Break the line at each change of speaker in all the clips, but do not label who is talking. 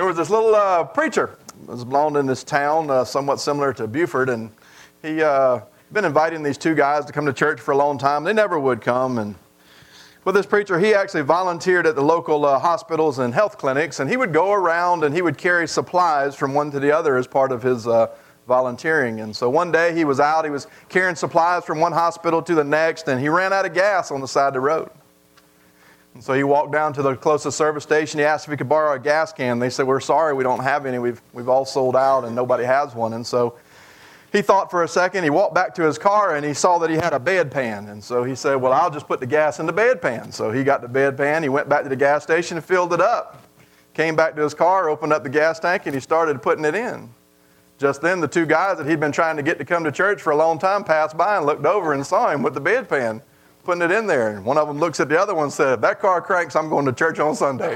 There was this little preacher that was belonged in this town, somewhat similar to Buford, and he been inviting these two guys to come to church for a long time. They never would come, and with this preacher, he actually volunteered at the local hospitals and health clinics, and he would go around and he would carry supplies from one to the other as part of his volunteering. And so one day he was out, he was carrying supplies from one hospital to the next, and he ran out of gas on the side of the road. And so he walked down to the closest service station. He asked if he could borrow a gas can. They said, "We're sorry, we don't have any. We've all sold out and nobody has one." And so he thought for a second. He walked back to his car and he saw that he had a bedpan. And so he said, "Well, I'll just put the gas in the bedpan." So he got the bedpan. He went back to the gas station and filled it up. Came back to his car, opened up the gas tank, and he started putting it in. Just then, the two guys that he'd been trying to get to come to church for a long time passed by and looked over and saw him with the bedpan, putting it in there. And one of them looks at the other one and said, "If that car cranks, I'm going to church on Sunday."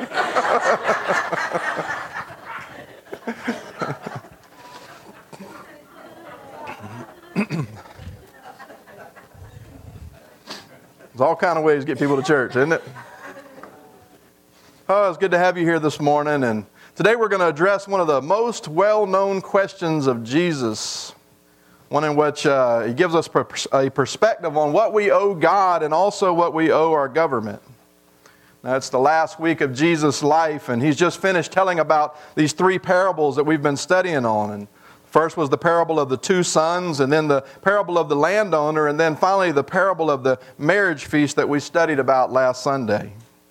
There's all kind of ways to get people to church, isn't it? Oh, it's good to have you here this morning. And today we're going to address one of the most well-known questions of Jesus. One in which he gives us a perspective on what we owe God and also what we owe our government. Now, it's the last week of Jesus' life, and he's just finished telling about these three parables that we've been studying on. And first was the parable of the two sons, and then the parable of the landowner, and then finally the parable of the marriage feast that we studied about last Sunday.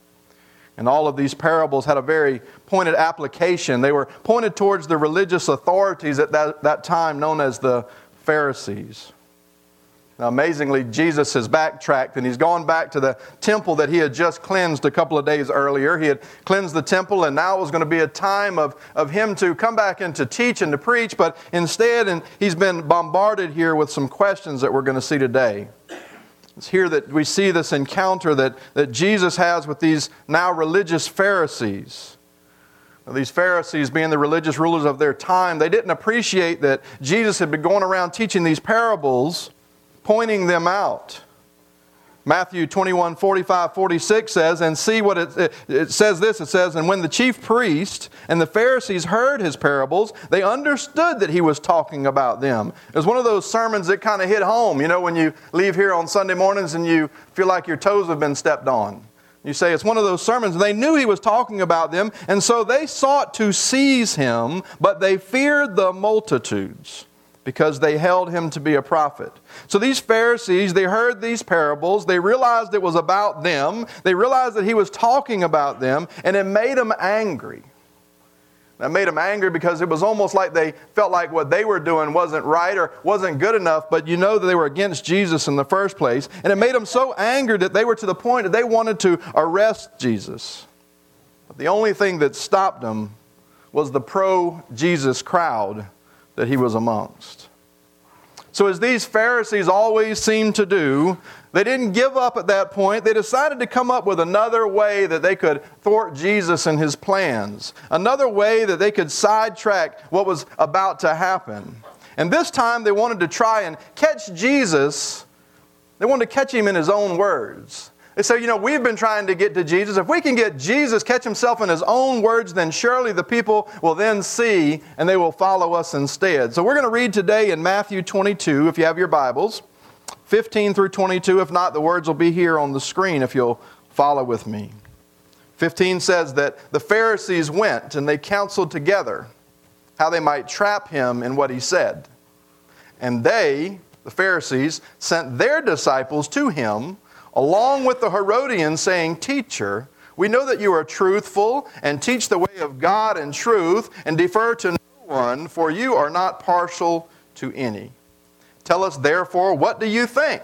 And all of these parables had a very pointed application. They were pointed towards the religious authorities at that time known as the Pharisees. Now, amazingly, Jesus has backtracked and he's gone back to the temple that he had just cleansed a couple of days earlier. He had cleansed the temple, and now it was going to be a time of him to come back and to teach and to preach. But instead, and he's been bombarded here with some questions that we're going to see today. It's here that we see this encounter that Jesus has with these now religious Pharisees. These Pharisees, being the religious rulers of their time, they didn't appreciate that Jesus had been going around teaching these parables, pointing them out. Matthew 21:45-46 says, and see what it says this, it says, "And when the chief priest and the Pharisees heard his parables, they understood that he was talking about them." It was one of those sermons that kind of hit home. You know, when you leave here on Sunday mornings and you feel like your toes have been stepped on. You say it's one of those sermons. They knew he was talking about them, and so they sought to seize him, but they feared the multitudes, because they held him to be a prophet. So these Pharisees, they heard these parables, they realized it was about them, they realized that he was talking about them, and it made them angry. That made them angry because it was almost like they felt like what they were doing wasn't right or wasn't good enough, but you know that they were against Jesus in the first place. And it made them so angry that they were to the point that they wanted to arrest Jesus. But the only thing that stopped them was the pro-Jesus crowd that he was amongst. So as these Pharisees always seem to do, they didn't give up at that point. They decided to come up with another way that they could thwart Jesus and his plans. Another way that they could sidetrack what was about to happen. And this time they wanted to try and catch Jesus. They wanted to catch him in his own words. They say, you know, we've been trying to get to Jesus. If we can get Jesus, catch himself in his own words, then surely the people will then see and they will follow us instead. So we're going to read today in Matthew 22, if you have your Bibles, 15 through 22. If not, the words will be here on the screen if you'll follow with me. 15 says that the Pharisees went and they counseled together how they might trap him in what he said. And they, the Pharisees, sent their disciples to him along with the Herodians, saying, "Teacher, we know that you are truthful and teach the way of God in truth and defer to no one, for you are not partial to any. Tell us therefore, what do you think?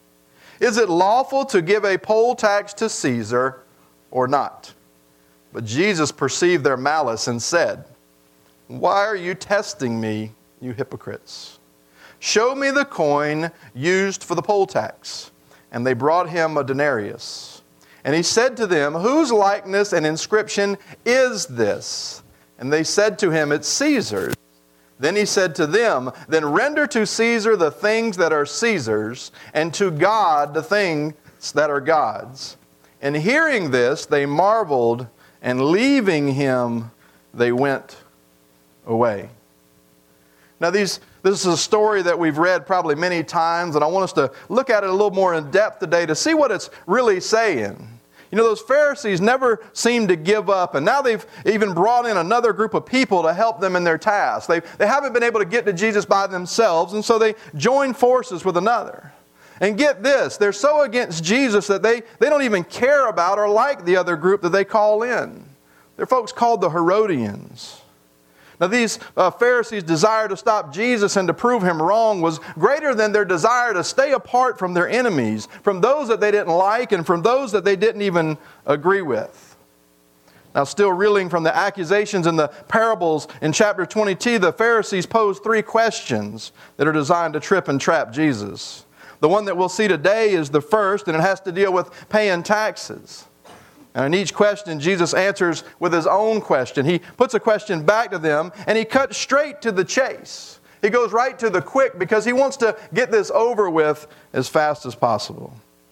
Is it lawful to give a poll tax to Caesar or not?" But Jesus perceived their malice and said, "Why are you testing me, you hypocrites? Show me the coin used for the poll tax." And they brought him a denarius. And he said to them, "Whose likeness and inscription is this?" And they said to him, "It's Caesar's." Then he said to them, "Then render to Caesar the things that are Caesar's, and to God the things that are God's." And hearing this, they marveled, and leaving him, they went away. Now this is a story that we've read probably many times, and I want us to look at it a little more in depth today to see what it's really saying. You know, those Pharisees never seemed to give up, and now they've even brought in another group of people to help them in their task. They haven't been able to get to Jesus by themselves, and so they join forces with another. And get this, they're so against Jesus that they don't even care about or like the other group that they call in. They're folks called the Herodians. Now these Pharisees' desire to stop Jesus and to prove Him wrong was greater than their desire to stay apart from their enemies, from those that they didn't like and from those that they didn't even agree with. Now still reeling from the accusations in the parables in chapter 22, the Pharisees pose 3 questions that are designed to trip and trap Jesus. The one that we'll see today is the first, and it has to deal with paying taxes. And in each question, Jesus answers with His own question. He puts a question back to them, and He cuts straight to the chase. He goes right to the quick because He wants to get this over with as fast as possible.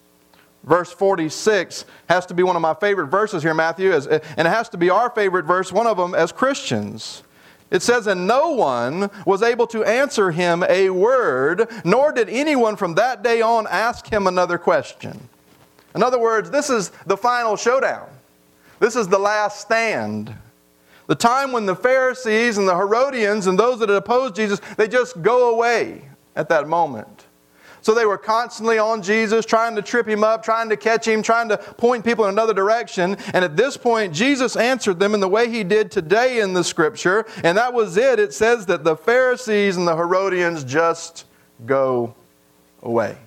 Verse 46 has to be one of my favorite verses here, Matthew, and it has to be our favorite verse, one of them as Christians. It says, "And no one was able to answer Him a word, nor did anyone from that day on ask Him another question." In other words, this is the final showdown. This is the last stand. The time when the Pharisees and the Herodians and those that had opposed Jesus, they just go away at that moment. So they were constantly on Jesus, trying to trip Him up, trying to catch Him, trying to point people in another direction. And at this point, Jesus answered them in the way He did today in the Scripture. And that was it. It says that the Pharisees and the Herodians just go away.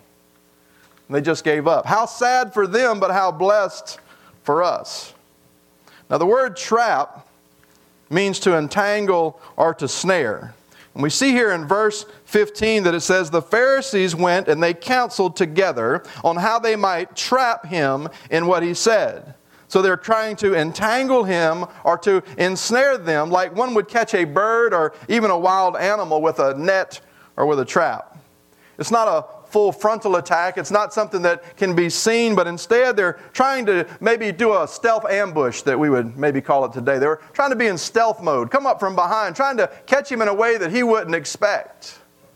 They just gave up. How sad for them, but how blessed for us. Now the word trap means to entangle or to snare. And we see here in verse 15 that it says, "The Pharisees went and they counseled together on how they might trap Him in what He said." So they're trying to entangle Him or to ensnare them like one would catch a bird or even a wild animal with a net or with a trap. It's not a full frontal attack. It's not something that can be seen, but instead they're trying to maybe do a stealth ambush that we would maybe call it today. They were trying to be in stealth mode, come up from behind, trying to catch Him in a way that He wouldn't expect.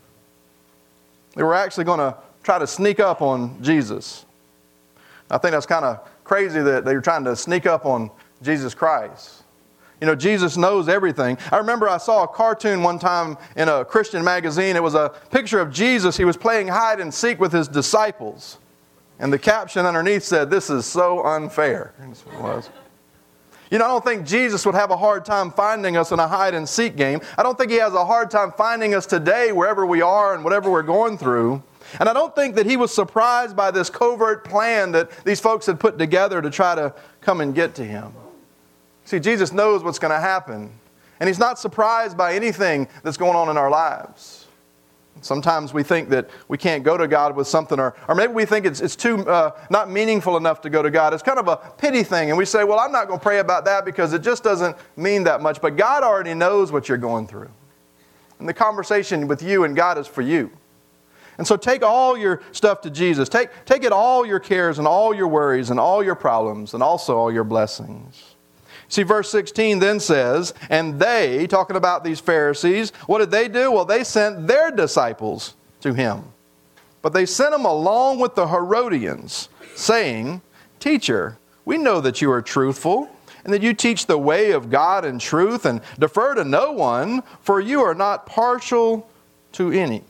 They were actually going to try to sneak up on Jesus. I think that's kind of crazy that they were trying to sneak up on Jesus Christ. You know, Jesus knows everything. I remember I saw a cartoon one time in a Christian magazine. It was a picture of Jesus. He was playing hide and seek with His disciples. And the caption underneath said, "This is so unfair." That's what it was. You know, I don't think Jesus would have a hard time finding us in a hide and seek game. I don't think He has a hard time finding us today wherever we are and whatever we're going through. And I don't think that He was surprised by this covert plan that these folks had put together to try to come and get to Him. See, Jesus knows what's going to happen. And He's not surprised by anything that's going on in our lives. Sometimes we think that we can't go to God with something, or maybe we think it's too not meaningful enough to go to God. It's kind of a pity thing. And we say, well, I'm not going to pray about that because it just doesn't mean that much. But God already knows what you're going through. And the conversation with you and God is for you. And so take all your stuff to Jesus. Take it all your cares and all your worries and all your problems and also all your blessings. See, verse 16 then says, "And they," talking about these Pharisees, what did they do? Well, they sent their disciples to Him. But they sent them along with the Herodians, saying, "Teacher, we know that you are truthful, and that you teach the way of God in truth, and defer to no one, for you are not partial to any."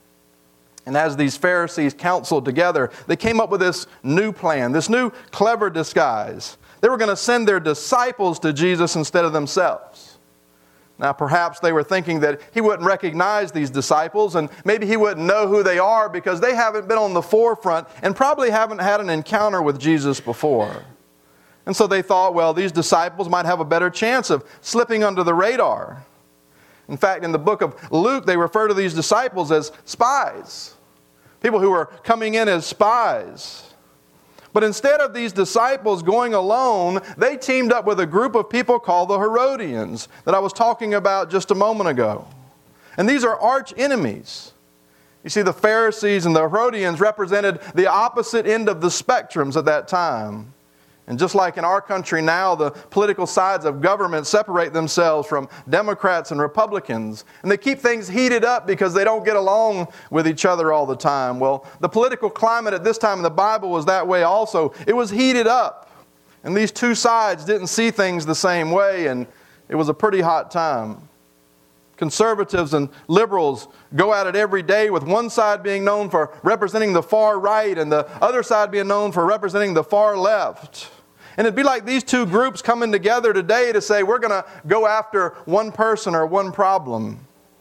And as these Pharisees counseled together, they came up with this new plan, this new clever disguise. They were going to send their disciples to Jesus instead of themselves. Now, perhaps they were thinking that He wouldn't recognize these disciples, and maybe He wouldn't know who they are because they haven't been on the forefront and probably haven't had an encounter with Jesus before. And so they thought, well, these disciples might have a better chance of slipping under the radar. In fact, in the book of Luke, they refer to these disciples as spies. People who are coming in as spies. But instead of these disciples going alone, they teamed up with a group of people called the Herodians that I was talking about just a moment ago. And these are arch enemies. You see, the Pharisees and the Herodians represented the opposite end of the spectrums at that time. And just like in our country now, the political sides of government separate themselves from Democrats and Republicans. And they keep things heated up because they don't get along with each other all the time. Well, the political climate at this time in the Bible was that way also. It was heated up. And these two sides didn't see things the same way, and it was a pretty hot time. Conservatives and liberals go at it every day, with one side being known for representing the far right and the other side being known for representing the far left. And it'd be like these two groups coming together today to say, we're going to go after one person or one problem.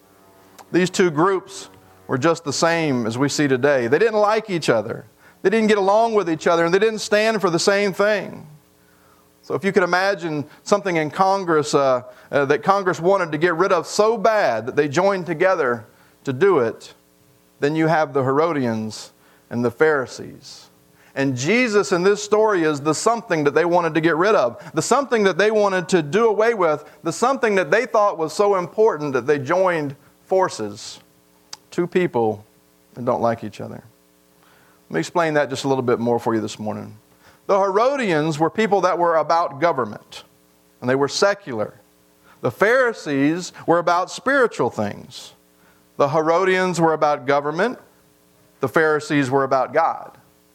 These two groups were just the same as we see today. They didn't like each other. They didn't get along with each other, and they didn't stand for the same thing. So if you could imagine something in Congress that Congress wanted to get rid of so bad that they joined together to do it, then you have the Herodians and the Pharisees. And Jesus in this story is the something that they wanted to get rid of, the something that they wanted to do away with, the something that they thought was so important that they joined forces. Two people that don't like each other. Let me explain that just a little bit more for you this morning. The Herodians were people that were about government, and they were secular. The Pharisees were about spiritual things. The Herodians were about government. The Pharisees were about God.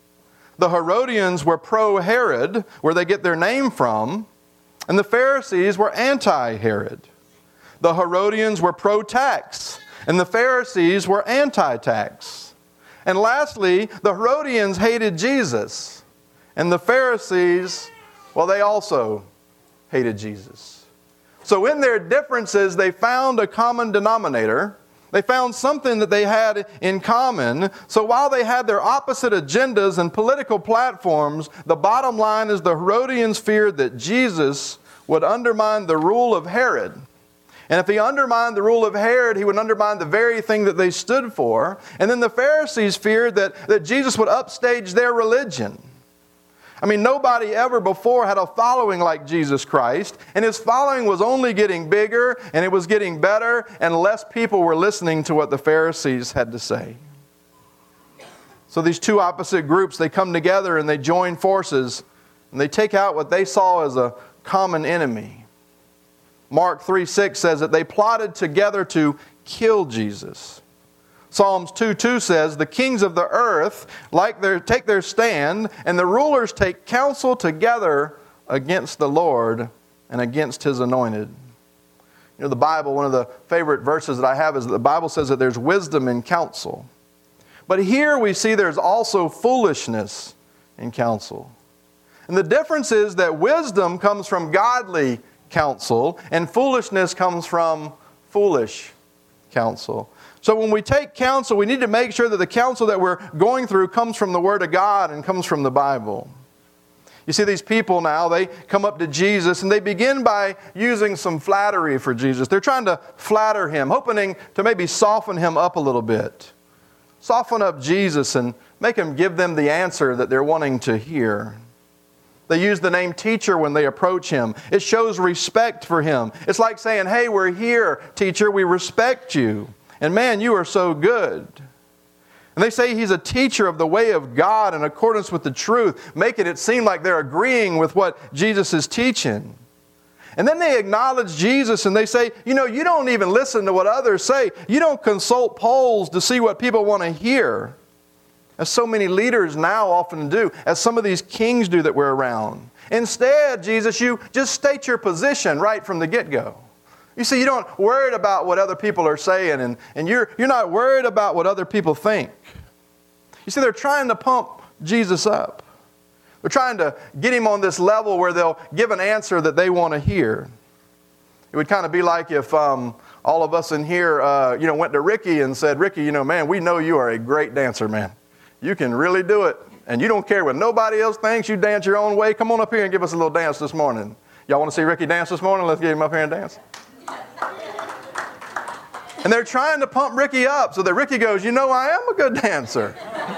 The Herodians were pro-Herod, where they get their name from, and the Pharisees were anti-Herod. The Herodians were pro-tax, and the Pharisees were anti-tax. And lastly, the Herodians hated Jesus. And the Pharisees, well, they also hated Jesus. So in their differences, they found a common denominator. They found something that they had in common. So while they had their opposite agendas and political platforms, the bottom line is the Herodians feared that Jesus would undermine the rule of Herod. And if he undermined the rule of Herod, he would undermine the very thing that they stood for. And then the Pharisees feared that Jesus would upstage their religion. I mean, nobody ever before had a following like Jesus Christ, and his following was only getting bigger, and it was getting better, and less people were listening to what the Pharisees had to say. So these two opposite groups, they come together and they join forces, and they take out what they saw as a common enemy. Mark 3:6 says that they plotted together to kill Jesus. Psalms 2:2 says, the kings of the earth take their stand, and the rulers take counsel together against the Lord and against his anointed. You know, the Bible, one of the favorite verses that I have is that the Bible says that there's wisdom in counsel. But here we see there's also foolishness in counsel. And the difference is that wisdom comes from godly counsel, and foolishness comes from foolish counsel. So when we take counsel, we need to make sure that the counsel that we're going through comes from the Word of God and comes from the Bible. You see, these people now, they come up to Jesus and they begin by using some flattery for Jesus. They're trying to flatter him, hoping to maybe soften him up a little bit. Soften up Jesus and make him give them the answer that they're wanting to hear. They use the name teacher when they approach him. It shows respect for him. It's like saying, hey, we're here, teacher, we respect you. And man, you are so good. And they say he's a teacher of the way of God in accordance with the truth, making it seem like they're agreeing with what Jesus is teaching. And then they acknowledge Jesus and they say, you know, you don't even listen to what others say. You don't consult polls to see what people want to hear. As so many leaders now often do, as some of these kings do that we're around. Instead, Jesus, you just state your position right from the get-go. You see, you don't worry about what other people are saying, and you're not worried about what other people think. You see, they're trying to pump Jesus up. They're trying to get him on this level where they'll give an answer that they want to hear. It would kind of be like if all of us in here, went to Ricky and said, Ricky, man, we know you are a great dancer, man. You can really do it, and you don't care what nobody else thinks. You dance your own way. Come on up here and give us a little dance this morning. Y'all want to see Ricky dance this morning? Let's get him up here and dance. And they're trying to pump Ricky up so that Ricky goes, I am a good dancer.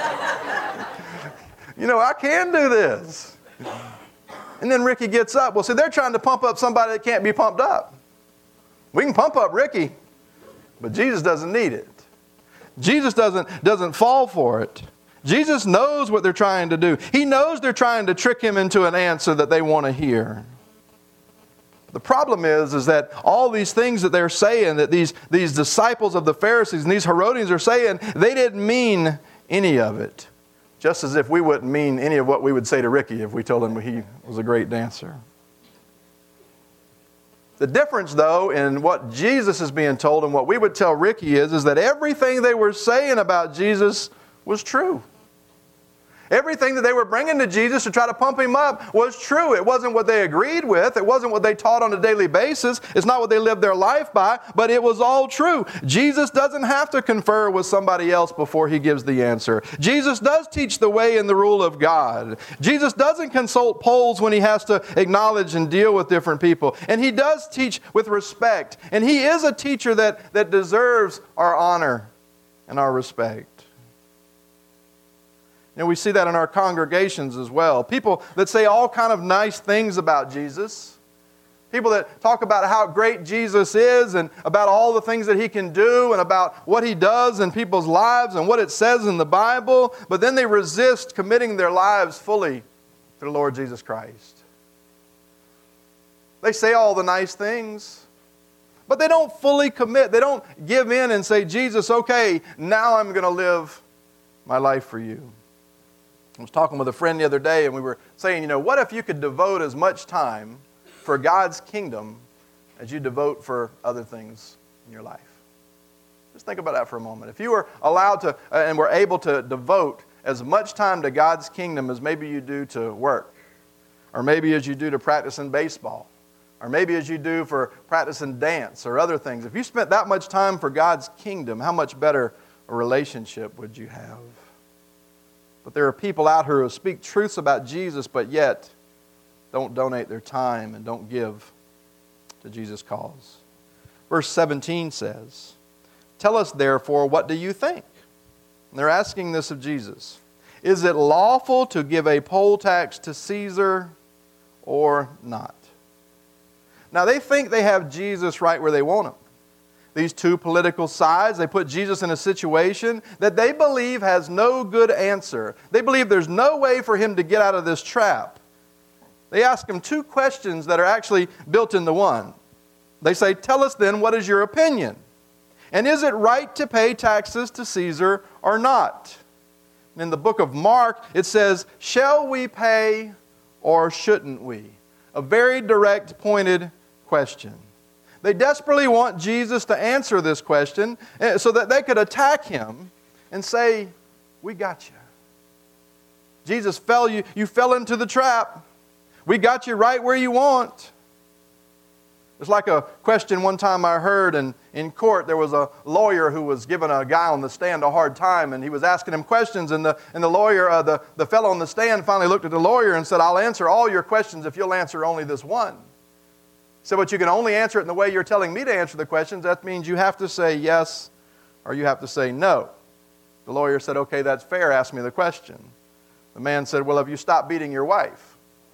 I can do this. And then Ricky gets up. Well, see, they're trying to pump up somebody that can't be pumped up. We can pump up Ricky, but Jesus doesn't need it. Jesus doesn't fall for it. Jesus knows what they're trying to do. He knows they're trying to trick him into an answer that they want to hear. The problem is that all these things that they're saying, that these disciples of the Pharisees and these Herodians are saying, they didn't mean any of it. Just as if we wouldn't mean any of what we would say to Ricky if we told him he was a great dancer. The difference, though, in what Jesus is being told and what we would tell Ricky is that everything they were saying about Jesus was true. Everything that they were bringing to Jesus to try to pump him up was true. It wasn't what they agreed with. It wasn't what they taught on a daily basis. It's not what they lived their life by, but it was all true. Jesus doesn't have to confer with somebody else before he gives the answer. Jesus does teach the way and the rule of God. Jesus doesn't consult polls when he has to acknowledge and deal with different people. And he does teach with respect. And he is a teacher that deserves our honor and our respect. And we see that in our congregations as well. People that say all kind of nice things about Jesus. People that talk about how great Jesus is and about all the things that he can do and about what he does in people's lives and what it says in the Bible. But then they resist committing their lives fully to the Lord Jesus Christ. They say all the nice things, but they don't fully commit. They don't give in and say, Jesus, okay, now I'm going to live my life for you. I was talking with a friend the other day, and we were saying, what if you could devote as much time for God's kingdom as you devote for other things in your life? Just think about that for a moment. If you were allowed to and were able to devote as much time to God's kingdom as maybe you do to work, or maybe as you do to practicing baseball, or maybe as you do for practicing dance or other things, if you spent that much time for God's kingdom, how much better a relationship would you have? But there are people out here who speak truths about Jesus, but yet don't donate their time and don't give to Jesus' cause. Verse 17 says, "Tell us therefore, what do you think?" And they're asking this of Jesus. "Is it lawful to give a poll tax to Caesar or not?" Now they think they have Jesus right where they want him. These two political sides, they put Jesus in a situation that they believe has no good answer. They believe there's no way for him to get out of this trap. They ask him two questions that are actually built into one. They say, "Tell us then, what is your opinion? And is it right to pay taxes to Caesar or not?" In the book of Mark, it says, "Shall we pay or shouldn't we?" A very direct, pointed question. They desperately want Jesus to answer this question so that they could attack him and say, "We got you. Jesus, you fell into the trap. We got you right where you want." It's like a question one time I heard in court. There was a lawyer who was giving a guy on the stand a hard time, and he was asking him questions, and the lawyer, the fellow on the stand finally looked at the lawyer and said, "I'll answer all your questions if you'll answer only this one." So, but you can only answer it in the way you're telling me to answer the questions. That means you have to say yes or you have to say no. The lawyer said, "Okay, that's fair. Ask me the question." The man said, "Well, have you stopped beating your wife?"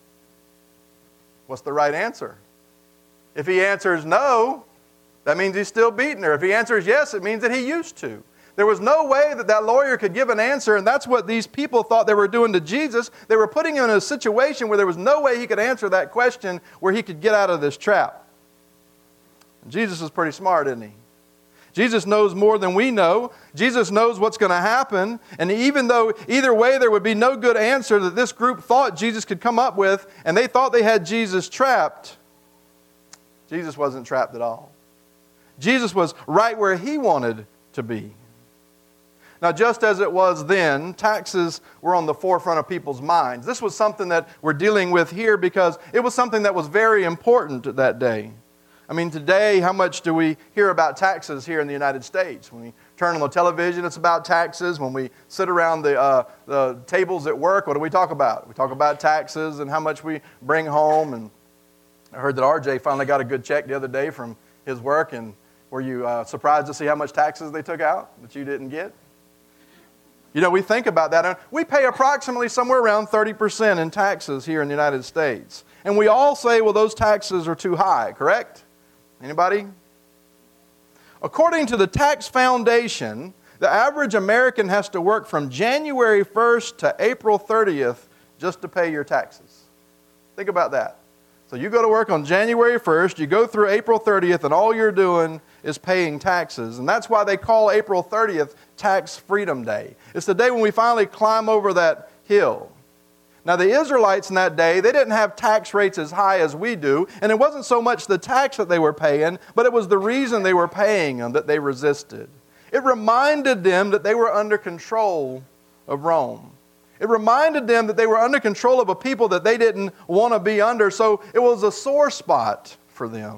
What's the right answer? If he answers no, that means he's still beating her. If he answers yes, it means that he used to. There was no way that lawyer could give an answer, and that's what these people thought they were doing to Jesus. They were putting him in a situation where there was no way he could answer that question where he could get out of this trap. And Jesus is pretty smart, isn't he? Jesus knows more than we know. Jesus knows what's going to happen. And even though either way there would be no good answer that this group thought Jesus could come up with, and they thought they had Jesus trapped, Jesus wasn't trapped at all. Jesus was right where he wanted to be. Now, just as it was then, taxes were on the forefront of people's minds. This was something that we're dealing with here because it was something that was very important that day. I mean, today, how much do we hear about taxes here in the United States? When we turn on the television, it's about taxes. When we sit around the tables at work, what do we talk about? We talk about taxes and how much we bring home. And I heard that RJ finally got a good check the other day from his work. And were you surprised to see how much taxes they took out that you didn't get? We think about that, and we pay approximately somewhere around 30% in taxes here in the United States. And we all say, well, those taxes are too high, correct? Anybody? According to the Tax Foundation, The average American has to work from January 1st to April 30th just to pay your taxes. Think about that. So you go to work on January 1st, you go through April 30th, and all you're doing is paying taxes. And that's why they call April 30th Tax Freedom Day. It's the day when we finally climb over that hill. Now, the Israelites in that day, they didn't have tax rates as high as we do, and it wasn't so much the tax that they were paying, but it was the reason they were paying them that they resisted. It reminded them that they were under control of Rome. It reminded them that they were under control of a people that they didn't want to be under, so it was a sore spot for them.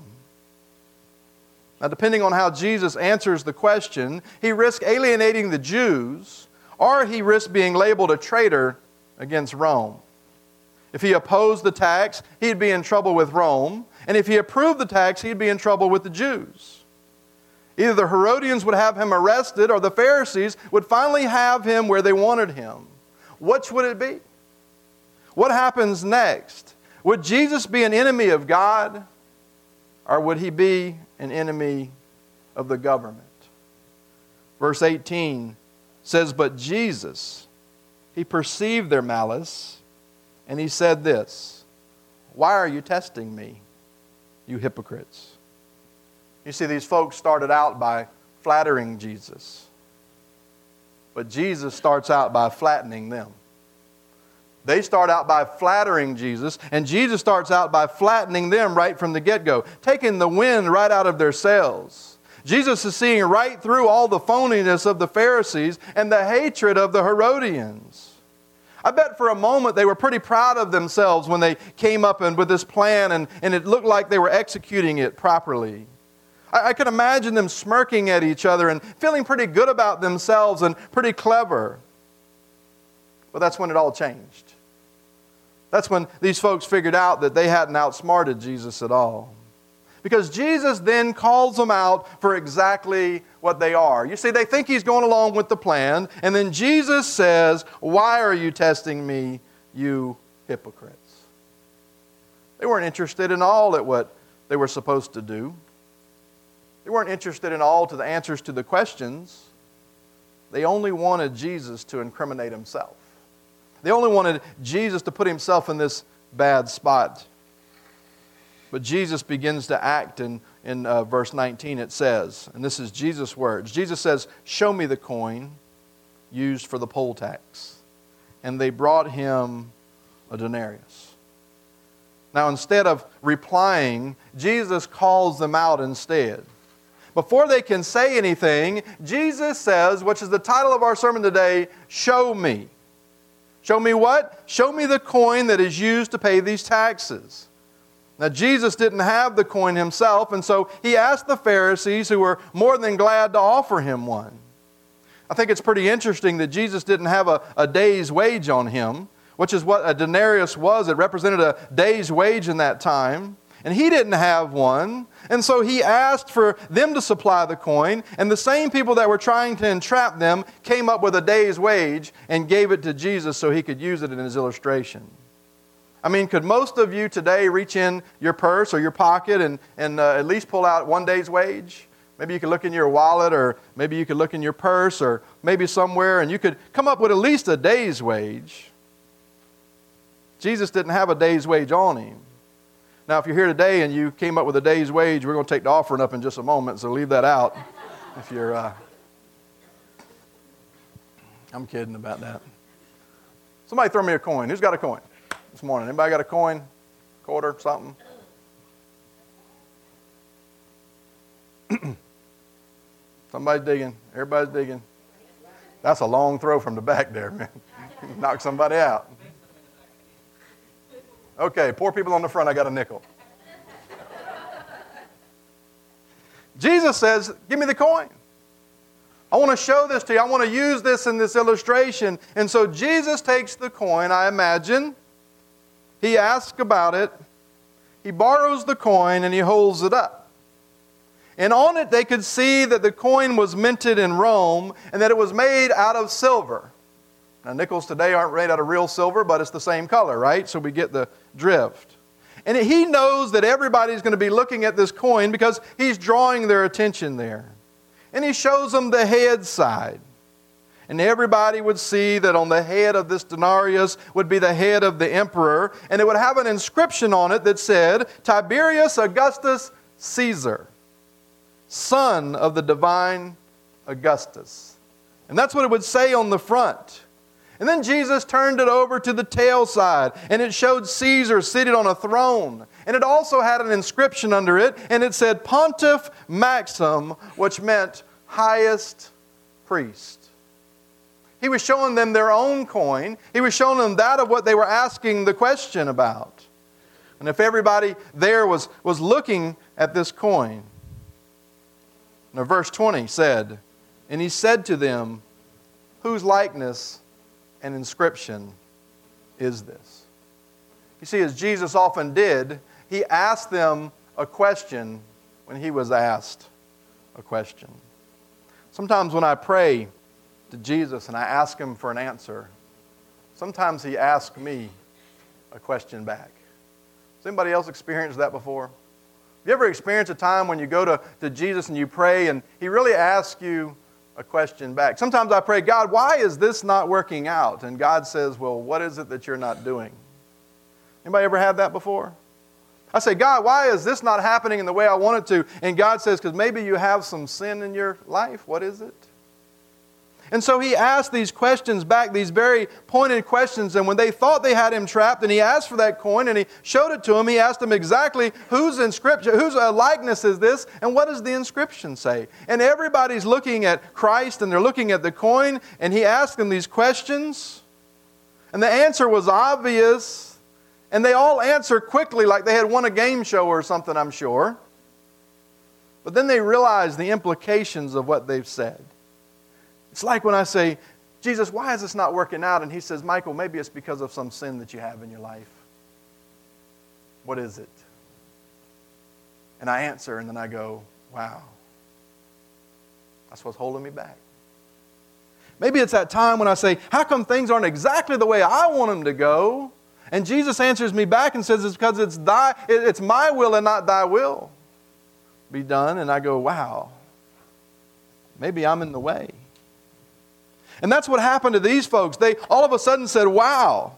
Now, depending on how Jesus answers the question, he risks alienating the Jews, or he risks being labeled a traitor against Rome. If he opposed the tax, he'd be in trouble with Rome, and if he approved the tax, he'd be in trouble with the Jews. Either the Herodians would have him arrested, or the Pharisees would finally have him where they wanted him. Which would it be? What happens next? Would Jesus be an enemy of God, or would he be an enemy of the government? Verse 18 says, "But Jesus, he perceived their malice, and he said this, 'Why are you testing me, you hypocrites?'" You see, these folks started out by flattering Jesus. But Jesus starts out by flattening them. They start out by flattering Jesus, and Jesus starts out by flattening them right from the get-go, taking the wind right out of their sails. Jesus is seeing right through all the phoniness of the Pharisees and the hatred of the Herodians. I bet for a moment they were pretty proud of themselves when they came up with this plan, and it looked like they were executing it properly. I could imagine them smirking at each other and feeling pretty good about themselves and pretty clever. But that's when it all changed. That's when these folks figured out that they hadn't outsmarted Jesus at all. Because Jesus then calls them out for exactly what they are. You see, they think he's going along with the plan, and then Jesus says, "Why are you testing me, you hypocrites?" They weren't interested in all at what they were supposed to do. They weren't interested in all to the answers to the questions. They only wanted Jesus to incriminate himself. They only wanted Jesus to put himself in this bad spot. But Jesus begins to act in verse 19. It says, and this is Jesus' words. Jesus says, "Show me the coin used for the poll tax." And they brought him a denarius. Now, instead of replying, Jesus calls them out instead. Before they can say anything, Jesus says, which is the title of our sermon today, "Show me." Show me what? Show me the coin that is used to pay these taxes. Now, Jesus didn't have the coin himself, and so he asked the Pharisees, who were more than glad to offer him one. I think it's pretty interesting that Jesus didn't have a day's wage on him, which is what a denarius was. It represented a day's wage in that time. And he didn't have one, and so he asked for them to supply the coin, and the same people that were trying to entrap them came up with a day's wage and gave it to Jesus so he could use it in his illustration. I mean, could most of you today reach in your purse or your pocket and at least pull out one day's wage? Maybe you could look in your wallet, or maybe you could look in your purse, or maybe somewhere, and you could come up with at least a day's wage. Jesus didn't have a day's wage on him. Now, if you're here today and you came up with a day's wage, we're going to take the offering up in just a moment, so leave that out. If you're, I'm kidding about that. Somebody throw me a coin. Who's got a coin this morning? Anybody got a coin? Quarter, something? Somebody's digging. Everybody's digging. That's a long throw from the back there, man. Knock somebody out. Okay, poor people on the front, I got a nickel. Jesus says, "Give me the coin. I want to show this to you. I want to use this in this illustration." And so Jesus takes the coin, I imagine. He asks about it. He borrows the coin and he holds it up. And on it they could see that the coin was minted in Rome and that it was made out of silver. Now, nickels today aren't made out of real silver, but it's the same color, right? So we get the drift. And he knows that everybody's going to be looking at this coin because he's drawing their attention there. And he shows them the head side. And everybody would see that on the head of this denarius would be the head of the emperor, and it would have an inscription on it that said, Tiberius Augustus Caesar, son of the divine Augustus. And that's what it would say on the front. And then Jesus turned it over to the tail side, and it showed Caesar seated on a throne. And it also had an inscription under it, and it said Pontiff Maxim, which meant highest priest. He was showing them their own coin. He was showing them that of what they were asking the question about. And if everybody there was looking at this coin, now verse 20 said, and he said to them, whose likeness and inscription is this? You see, as Jesus often did, he asked them a question when he was asked a question. Sometimes when I pray to Jesus and I ask him for an answer, sometimes he asks me a question back. Has anybody else experienced that before? Have you ever experienced a time when you go to Jesus and you pray and he really asks you a question back? Sometimes I pray, God, why is this not working out? And God says, well, what is it that you're not doing? Anybody ever had that before? I say, God, why is this not happening in the way I want it to? And God says, because maybe you have some sin in your life. What is it? And so he asked these questions back, these very pointed questions. And when they thought they had him trapped, and he asked for that coin, and he showed it to him, he asked them exactly whose inscription, whose likeness is this, and what does the inscription say? And everybody's looking at Christ, and they're looking at the coin, and he asked them these questions. And the answer was obvious, and they all answered quickly like they had won a game show or something, I'm sure. But then they realized the implications of what they've said. It's like when I say, Jesus, why is this not working out? And he says, Michael, maybe it's because of some sin that you have in your life. What is it? And I answer, and then I go, wow. That's what's holding me back. Maybe it's that time when I say, how come things aren't exactly the way I want them to go? And Jesus answers me back and says, it's because it's my will and not thy will be done. And I go, wow, maybe I'm in the way. And that's what happened to these folks. They all of a sudden said, wow,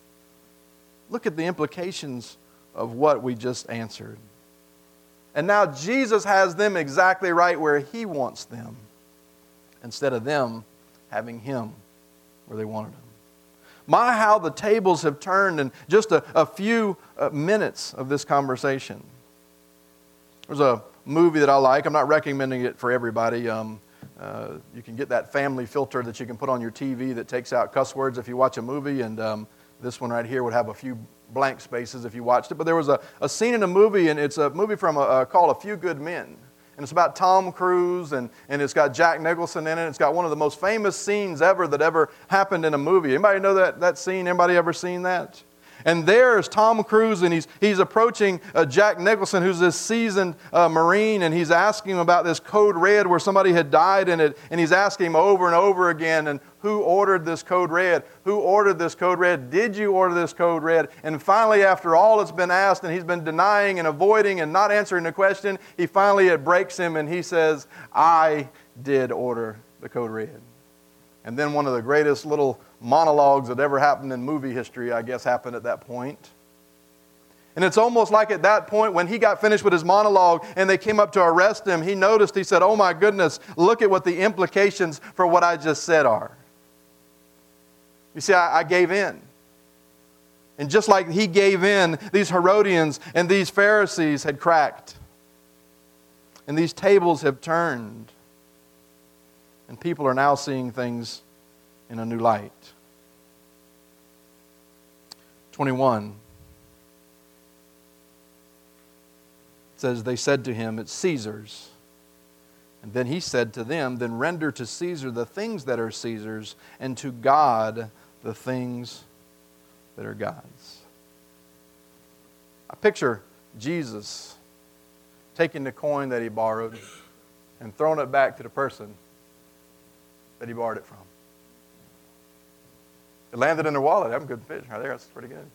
look at the implications of what we just answered. And now Jesus has them exactly right where he wants them, instead of them having him where they wanted him. My, how the tables have turned in just a few minutes of this conversation. There's a movie that I like. I'm not recommending it for everybody. You can get that family filter that you can put on your TV that takes out cuss words if you watch a movie, and this one right here would have a few blank spaces if you watched it. But there was a scene in a movie, and it's a movie from called A Few Good Men. And it's about Tom Cruise, and it's got Jack Nicholson in it. It's got one of the most famous scenes ever that ever happened in a movie. Anybody know that scene? Anybody ever seen that? And there's Tom Cruise, and he's approaching Jack Nicholson, who's this seasoned Marine, and he's asking him about this code red where somebody had died in it, and he's asking him over and over again, and who ordered this code red? Who ordered this code red? Did you order this code red? And finally, after all that's been asked, and he's been denying and avoiding and not answering the question, it breaks him, and he says, I did order the code red. And then one of the greatest little monologues that ever happened in movie history, I guess, happened at that point. And it's almost like at that point when he got finished with his monologue and they came up to arrest him, he noticed, he said, oh my goodness, look at what the implications for what I just said are. You see, I gave in. And just like he gave in, these Herodians and these Pharisees had cracked. And these tables have turned. And people are now seeing things in a new light. 21. It says, they said to him, it's Caesar's. And then he said to them, then render to Caesar the things that are Caesar's, and to God the things that are God's. I picture Jesus taking the coin that he borrowed and throwing it back to the person that he borrowed it from. It landed in their wallet. I'm a good fish right there. That's pretty good.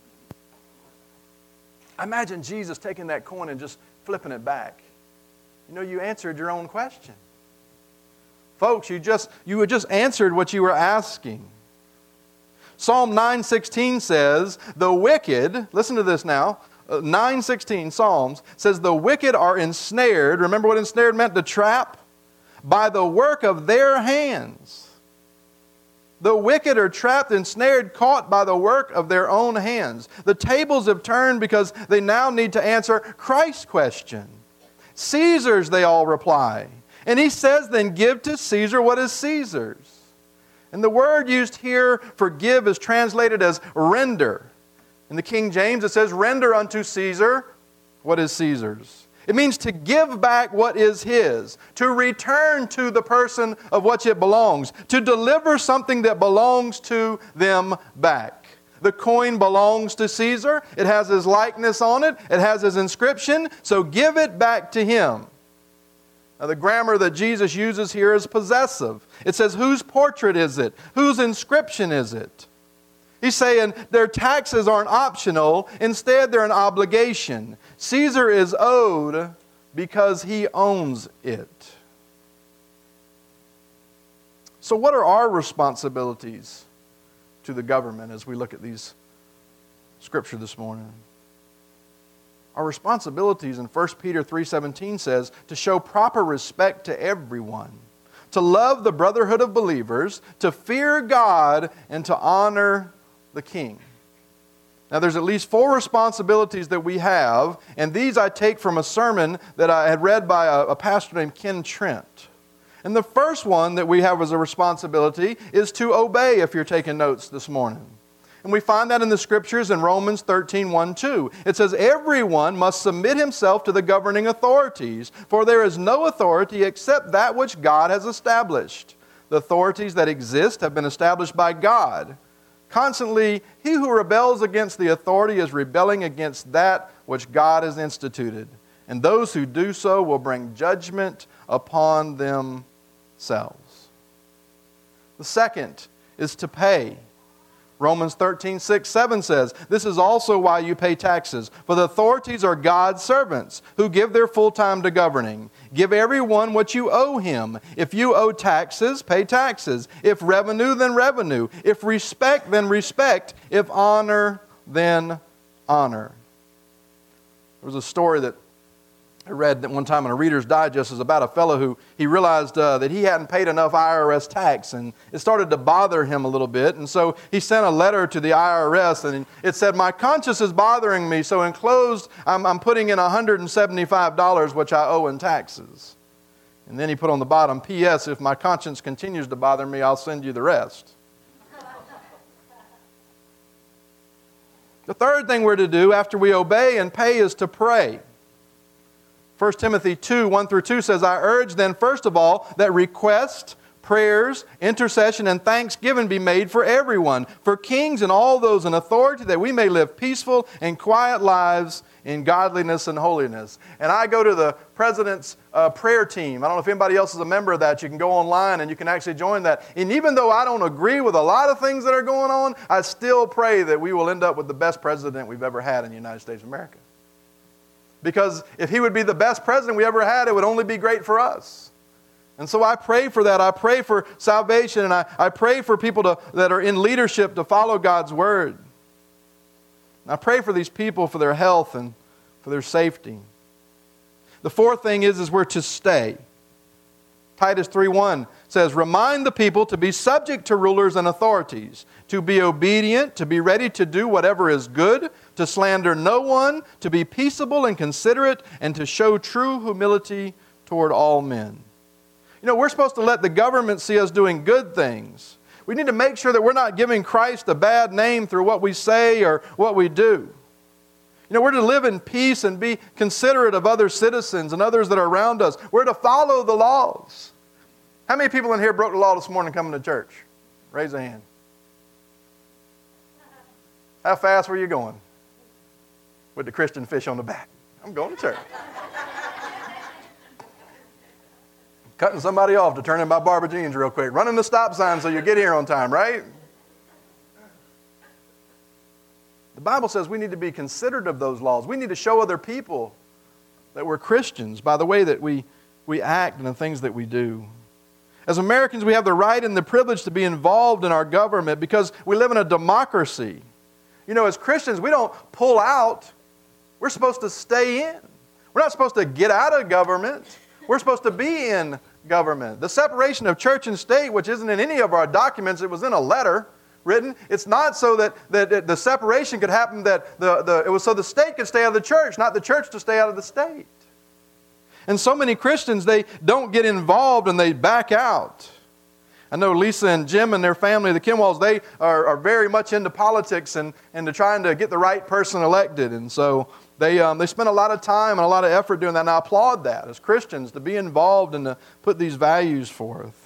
I imagine Jesus taking that coin and just flipping it back. You know, you answered your own question. Folks, you had just answered what you were asking. Psalm 9:16 says, the wicked, listen to this now, 9:16 Psalms says, the wicked are ensnared. Remember what ensnared meant? To trap? By the work of their hands. The wicked are trapped, ensnared, caught by the work of their own hands. The tables have turned because they now need to answer Christ's question. Caesar's, they all reply. And he says, then give to Caesar what is Caesar's. And the word used here for give is translated as render. In the King James it says, render unto Caesar what is Caesar's. It means to give back what is his, to return to the person of which it belongs, to deliver something that belongs to them back. The coin belongs to Caesar. It has his likeness on it. It has his inscription. So give it back to him. Now, the grammar that Jesus uses here is possessive. It says, whose portrait is it? Whose inscription is it? He's saying their taxes aren't optional. Instead, they're an obligation. Caesar is owed because he owns it. So what are our responsibilities to the government as we look at these scripture this morning? Our responsibilities in 1 Peter 3:17 says to show proper respect to everyone, to love the brotherhood of believers, to fear God, and to honor the king. Now there's at least 4 responsibilities that we have, and these I take from a sermon that I had read by a pastor named Ken Trent. And the first one that we have as a responsibility is to obey, if you're taking notes this morning. And we find that in the Scriptures in Romans 13:1-2. It says, everyone must submit himself to the governing authorities, for there is no authority except that which God has established. The authorities that exist have been established by God. Constantly, he who rebels against the authority is rebelling against that which God has instituted. And those who do so will bring judgment upon themselves. The second is to pay. Romans 13:6-7 says, this is also why you pay taxes. For the authorities are God's servants who give their full time to governing. Give everyone what you owe him. If you owe taxes, pay taxes. If revenue, then revenue. If respect, then respect. If honor, then honor. There was a story that I read that one time in a Reader's Digest is about a fellow who he realized that he hadn't paid enough IRS tax, and it started to bother him a little bit. And so he sent a letter to the IRS, and it said, my conscience is bothering me, so enclosed I'm putting in $175 which I owe in taxes. And then he put on the bottom, P.S. if my conscience continues to bother me, I'll send you the rest. The third thing we're to do after we obey and pay is to pray. 1 Timothy 2:1-2 says, I urge then first of all that requests, prayers, intercession, and thanksgiving be made for everyone, for kings and all those in authority, that we may live peaceful and quiet lives in godliness and holiness. And I go to the president's prayer team. I don't know if anybody else is a member of that. You can go online and you can actually join that. And even though I don't agree with a lot of things that are going on, I still pray that we will end up with the best president we've ever had in the United States of America. Because if he would be the best president we ever had, it would only be great for us. And so I pray for that. I pray for salvation, and I pray for people that are in leadership to follow God's word. And I pray for these people for their health and for their safety. The fourth thing is we're to stay. Titus 3:1 says, remind the people to be subject to rulers and authorities, to be obedient, to be ready to do whatever is good, to slander no one, to be peaceable and considerate, and to show true humility toward all men. You know, we're supposed to let the government see us doing good things. We need to make sure that we're not giving Christ a bad name through what we say or what we do. You know, we're to live in peace and be considerate of other citizens and others that are around us. We're to follow the laws. How many people in here broke the law this morning coming to church? Raise a hand. How fast were you going? With the Christian fish on the back. I'm going to church. Cutting somebody off to turn in my barber jeans real quick. Running the stop sign so you get here on time, right? The Bible says we need to be considerate of those laws. We need to show other people that we're Christians by the way that we act and the things that we do. As Americans, we have the right and the privilege to be involved in our government because we live in a democracy. You know, as Christians, we don't pull out. We're supposed to stay in. We're not supposed to get out of government. We're supposed to be in government. The separation of church and state, which isn't in any of our documents, it was in a letter written. It's not so that the separation could happen, that it was so the state could stay out of the church, not the church to stay out of the state. And so many Christians, they don't get involved and they back out. I know Lisa and Jim and their family, the Kimwalls, they are very much into politics and to trying to get the right person elected. And so they spend a lot of time and a lot of effort doing that. And I applaud that as Christians, to be involved and to put these values forth.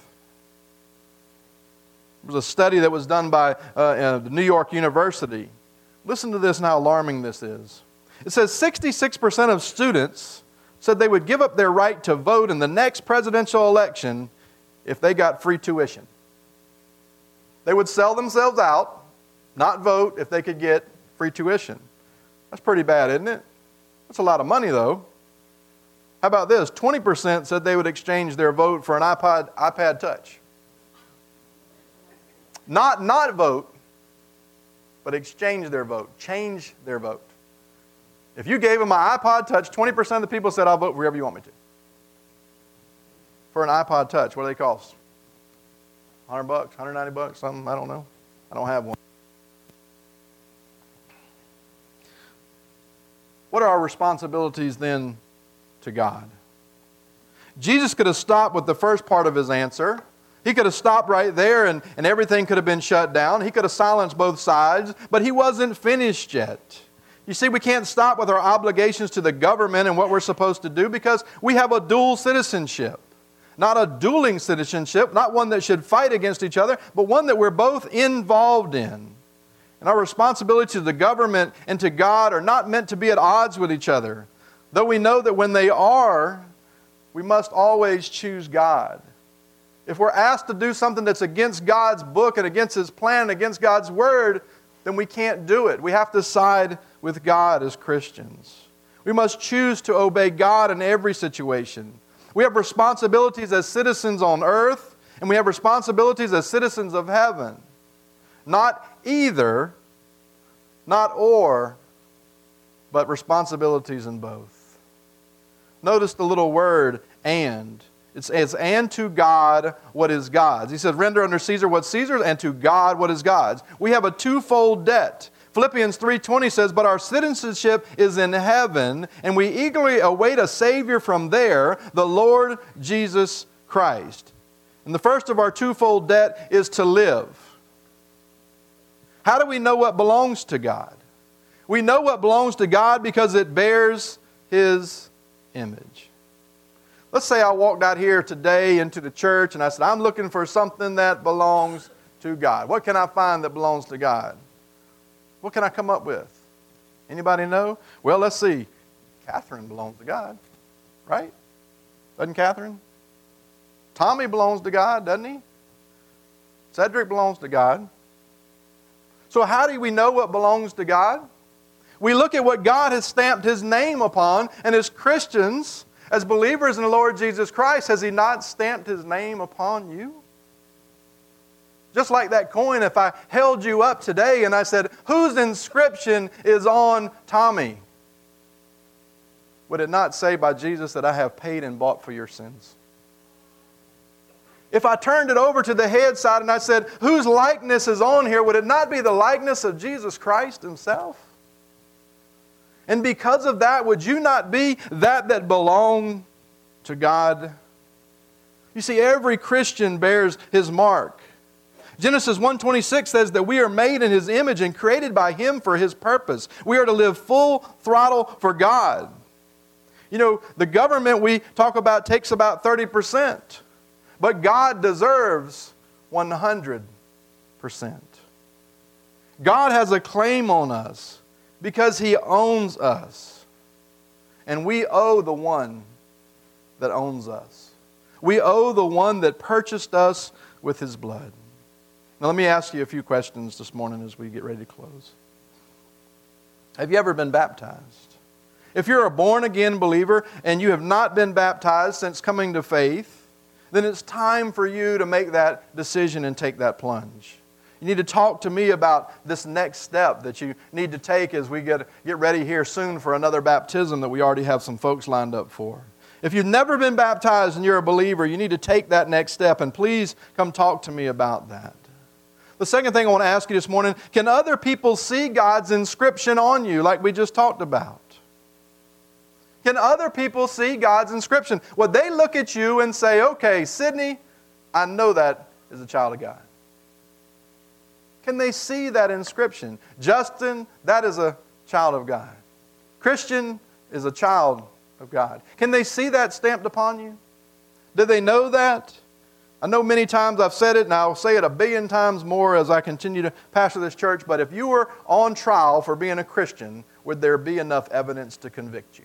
There was a study that was done by the New York University. Listen to this and how alarming this is. It says 66% of students said they would give up their right to vote in the next presidential election if they got free tuition. They would sell themselves out, not vote, if they could get free tuition. That's pretty bad, isn't it? That's a lot of money, though. How about this? 20% said they would exchange their vote for an iPad Touch. Not vote, but exchange their vote. Change their vote. If you gave them my iPod Touch, 20% of the people said, I'll vote wherever you want me to. For an iPod Touch, what do they cost? $100, $190, something, I don't know. I don't have one. What are our responsibilities then to God? Jesus could have stopped with the first part of his answer. He could have stopped right there and everything could have been shut down. He could have silenced both sides, but he wasn't finished yet. You see, we can't stop with our obligations to the government and what we're supposed to do because we have a dual citizenship. Not a dueling citizenship, not one that should fight against each other, but one that we're both involved in. And our responsibility to the government and to God are not meant to be at odds with each other. Though we know that when they are, we must always choose God. If we're asked to do something that's against God's book and against His plan and against God's Word, then we can't do it. We have to side with God as Christians. We must choose to obey God in every situation. We have responsibilities as citizens on earth, and we have responsibilities as citizens of heaven. Not either, not or, but responsibilities in both. Notice the little word, and. It says, and to God what is God's. He says, render unto Caesar what's Caesar's, and to God what is God's. We have a twofold debt. Philippians 3:20 says, but our citizenship is in heaven, and we eagerly await a Savior from there, the Lord Jesus Christ. And the first of our twofold debt is to live. How do we know what belongs to God? We know what belongs to God because it bears His image. Let's say I walked out here today into the church and I said, I'm looking for something that belongs to God. What can I find that belongs to God? What can I come up with? Anybody know? Well, let's see. Catherine belongs to God, right? Doesn't Catherine? Tommy belongs to God, doesn't he? Cedric belongs to God. So how do we know what belongs to God? We look at what God has stamped His name upon, and as Christians, as believers in the Lord Jesus Christ, has He not stamped His name upon you? Just like that coin, if I held you up today and I said, whose inscription is on Tommy? Would it not say by Jesus that I have paid and bought for your sins? If I turned it over to the head side and I said, whose likeness is on here? Would it not be the likeness of Jesus Christ Himself? And because of that, would you not be that belong to God? You see, every Christian bears his mark. Genesis 1:26 says that we are made in His image and created by Him for His purpose. We are to live full throttle for God. You know, the government we talk about takes about 30%, but God deserves 100%. God has a claim on us because He owns us. And we owe the one that owns us. We owe the one that purchased us with His blood. Now let me ask you a few questions this morning as we get ready to close. Have you ever been baptized? If you're a born-again believer and you have not been baptized since coming to faith, then it's time for you to make that decision and take that plunge. You need to talk to me about this next step that you need to take as we get ready here soon for another baptism that we already have some folks lined up for. If you've never been baptized and you're a believer, you need to take that next step, and please come talk to me about that. The second thing I want to ask you this morning, can other people see God's inscription on you like we just talked about? Can other people see God's inscription? Would they look at you and say, okay, Sydney, I know that is a child of God? Can they see that inscription? Justin, that is a child of God. Christian is a child of God. Can they see that stamped upon you? Do they know that? I know many times I've said it, and I'll say it 1 billion times more as I continue to pastor this church, but if you were on trial for being a Christian, would there be enough evidence to convict you?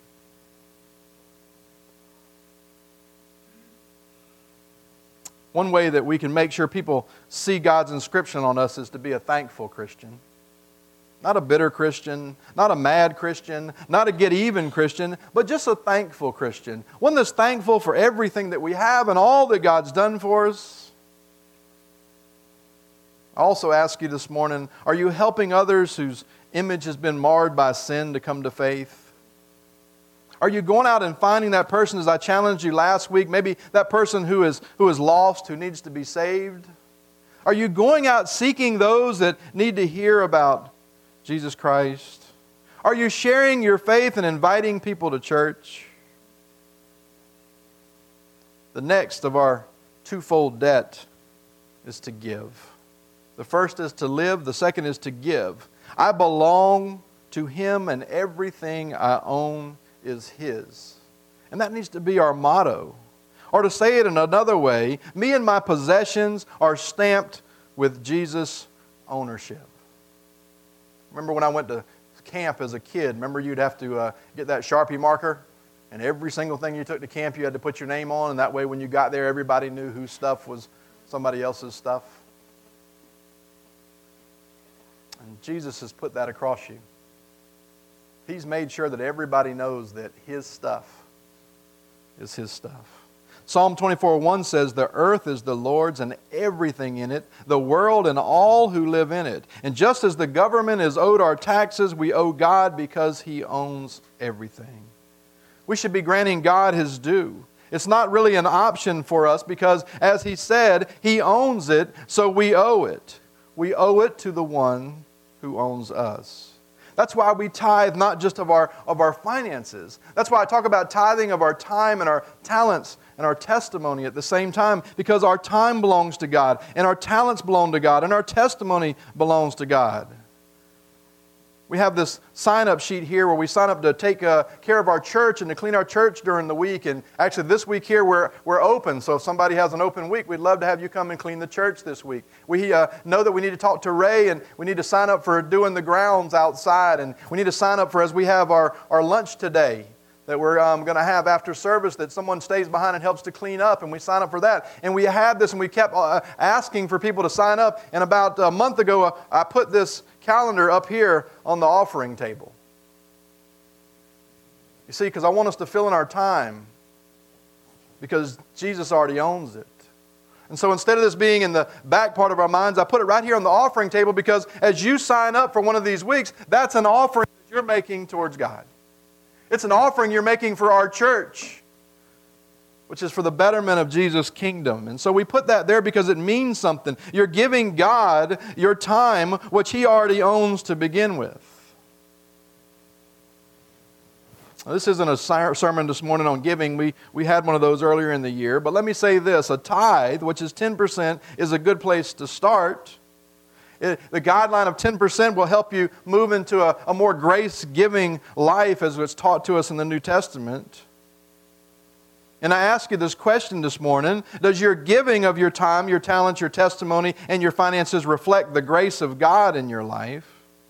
One way that we can make sure people see God's inscription on us is to be a thankful Christian. Not a bitter Christian, not a mad Christian, not a get-even Christian, but just a thankful Christian. One that's thankful for everything that we have and all that God's done for us. I also ask you this morning, are you helping others whose image has been marred by sin to come to faith? Are you going out and finding that person, as I challenged you last week, maybe that person who is lost, who needs to be saved? Are you going out seeking those that need to hear about Jesus Christ? Are you sharing your faith and inviting people to church? The next of our twofold debt is to give. The first is to live, the second is to give. I belong to Him, and everything I own is His. And that needs to be our motto. Or to say it in another way, me and my possessions are stamped with Jesus' ownership. Remember when I went to camp as a kid, remember you'd have to get that Sharpie marker? And every single thing you took to camp you had to put your name on, and that way when you got there everybody knew whose stuff was somebody else's stuff. And Jesus has put that across you. He's made sure that everybody knows that His stuff is His stuff. Psalm 24:1 says, the earth is the Lord's and everything in it, the world and all who live in it. And just as the government is owed our taxes, we owe God because He owns everything. We should be granting God His due. It's not really an option for us because, as He said, He owns it, so we owe it. We owe it to the one who owns us. That's why we tithe not just of our finances. That's why I talk about tithing of our time and our talents and our testimony at the same time, because our time belongs to God, and our talents belong to God, and our testimony belongs to God. We have this sign-up sheet here where we sign up to take care of our church and to clean our church during the week. And actually this week here we're open, so if somebody has an open week, we'd love to have you come and clean the church this week. We know that we need to talk to Ray, and we need to sign up for doing the grounds outside, and we need to sign up for, as we have our lunch today that we're going to have after service, that someone stays behind and helps to clean up, and we sign up for that. And we have this, and we kept asking for people to sign up, and about a month ago I put this calendar up here on the offering table. You see, because I want us to fill in our time, because Jesus already owns it. And so instead of this being in the back part of our minds, I put it right here on the offering table, because as you sign up for one of these weeks, that's an offering that you're making towards God. It's an offering you're making for our church, which is for the betterment of Jesus' kingdom. And so we put that there because it means something. You're giving God your time, which He already owns to begin with. Now, this isn't a sermon this morning on giving. We had one of those earlier in the year. But let me say this. A tithe, which is 10%, is a good place to start. The guideline of 10% will help you move into a more grace-giving life as it's taught to us in the New Testament. And I ask you this question this morning: does your giving of your time, your talents, your testimony, and your finances reflect the grace of God in your life?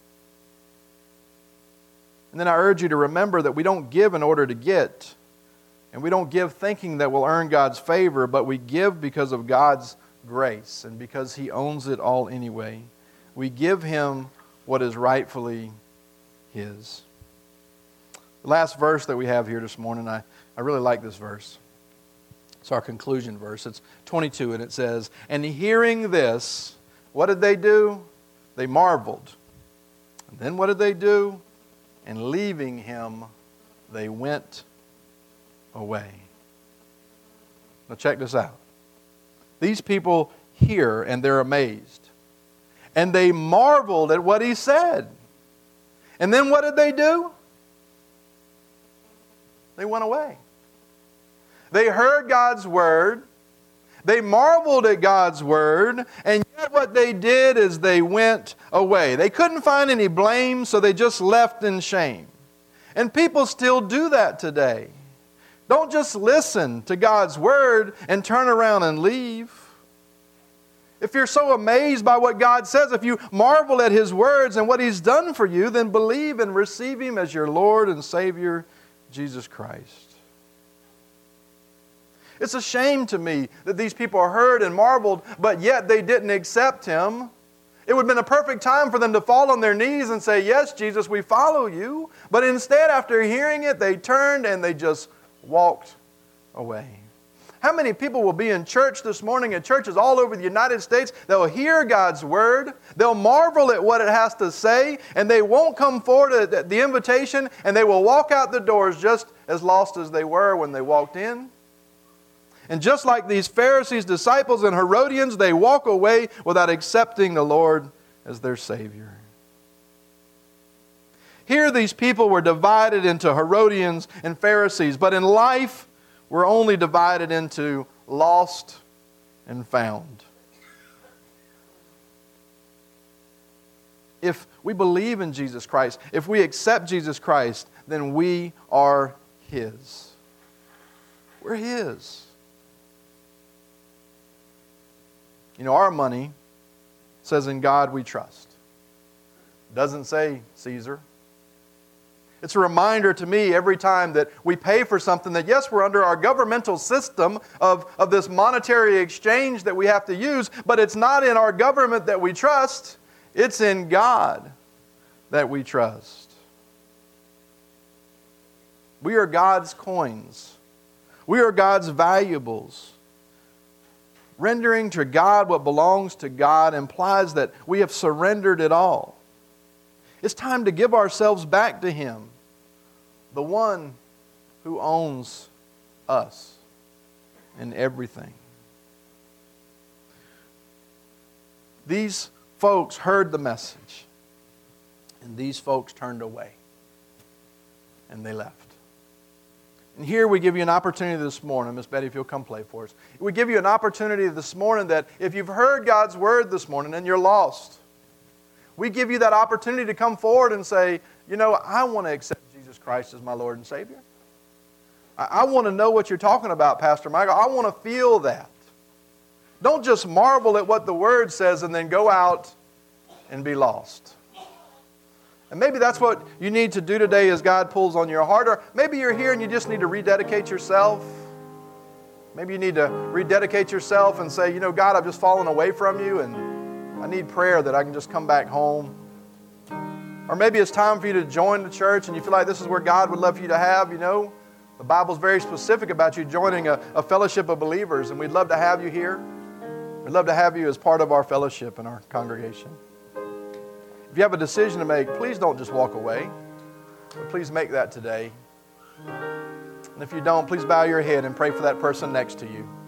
And then I urge you to remember that we don't give in order to get. And we don't give thinking that we'll earn God's favor, but we give because of God's grace and because He owns it all anyway. We give Him what is rightfully His. The last verse that we have here this morning, I really like this verse. It's our conclusion verse. It's 22, and it says, "And hearing this, what did they do? They marveled. And then what did they do? And leaving him, they went away." Now check this out. These people hear and they're amazed. And they marveled at what he said. And then what did they do? They went away. They heard God's word. They marveled at God's word. And yet what they did is they went away. They couldn't find any blame, so they just left in shame. And people still do that today. Don't just listen to God's word and turn around and leave. If you're so amazed by what God says, if you marvel at His words and what He's done for you, then believe and receive Him as your Lord and Savior, Jesus Christ. It's a shame to me that these people heard and marveled, but yet they didn't accept Him. It would have been a perfect time for them to fall on their knees and say, "Yes, Jesus, we follow you." But instead, after hearing it, they turned and they just walked away. How many people will be in church this morning, at churches all over the United States? They'll hear God's word, they'll marvel at what it has to say, and they won't come forward at the invitation, and they will walk out the doors just as lost as they were when they walked in. And just like these Pharisees, disciples, and Herodians, they walk away without accepting the Lord as their Savior. Here these people were divided into Herodians and Pharisees, but in life, we're only divided into lost and found. If we believe in Jesus Christ, if we accept Jesus Christ, then we are His. We're His. You know, our money says, "In God we trust." It doesn't say Caesar. It's a reminder to me every time that we pay for something that, yes, we're under our governmental system of this monetary exchange that we have to use, but it's not in our government that we trust. It's in God that we trust. We are God's coins. We are God's valuables. Rendering to God what belongs to God implies that we have surrendered it all. It's time to give ourselves back to Him, the one who owns us and everything. These folks heard the message, and these folks turned away, and they left. And here we give you an opportunity this morning. Miss Betty, if you'll come play for us. We give you an opportunity this morning that if you've heard God's word this morning and you're lost, we give you that opportunity to come forward and say, "You know, I want to accept Jesus Christ as my Lord and Savior. I want to know what you're talking about, Pastor Michael. I want to feel that." Don't just marvel at what the Word says and then go out and be lost. And maybe that's what you need to do today as God pulls on your heart. Or maybe you're here and you just need to rededicate yourself. Maybe you need to rededicate yourself and say, "You know, God, I've just fallen away from you and I need prayer that I can just come back home." Or maybe it's time for you to join the church and you feel like this is where God would love for you to have, you know. The Bible's very specific about you joining a fellowship of believers, and we'd love to have you here. We'd love to have you as part of our fellowship and our congregation. If you have a decision to make, please don't just walk away, but please make that today. And if you don't, please bow your head and pray for that person next to you.